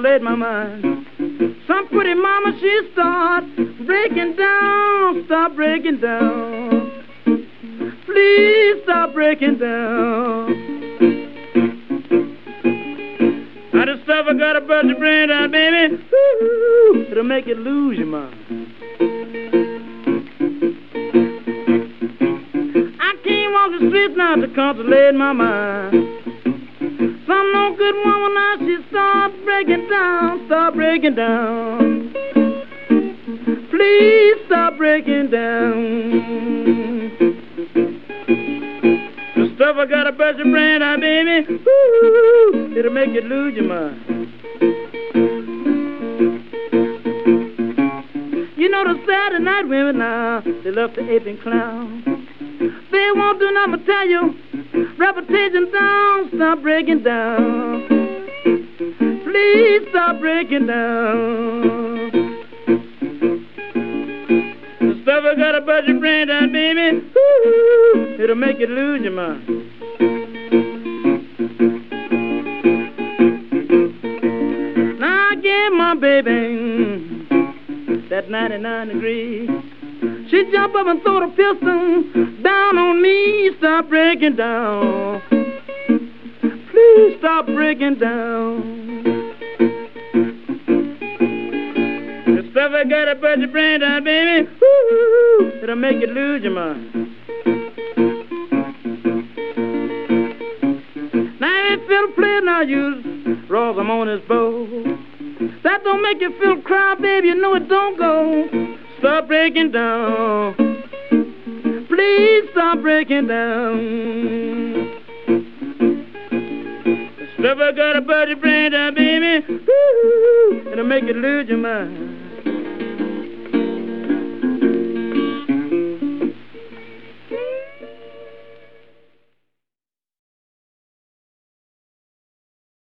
consolate my mind. Some pretty mama, she start breaking down, stop breaking down. Please stop breaking down. Now this stuff I got to bust your brain down, baby. Ooh, it'll make you lose your mind. I can't walk the streets now to consolate my mind. Some no good woman now, she start breaking down, stop breaking down. Please stop breaking down. The stuff I got to bust your brain out, baby. Ooh, it'll make you lose your mind. You know the Saturday night women now, they love to ape and clown. They won't do nothing but tell you, reputation down, stop breaking down. Please stop breaking down. The stuff I got to bust your brain down, baby. Ooh, it'll make you lose your mind. Now I gave my baby that 99 degrees. She jump up and throw the pistol down on me. Stop breaking down. Please stop breaking down. The stuff I got to put your brain down, baby. Ooh, it'll make you lose your mind. Now if fiddle play now, use rolls them on his bow. That don't make you feel cry, baby. You know it don't go. Stop breaking down. Please stop breaking down. The stuff I got to put your brain down, baby. Ooh, it'll make you lose your mind.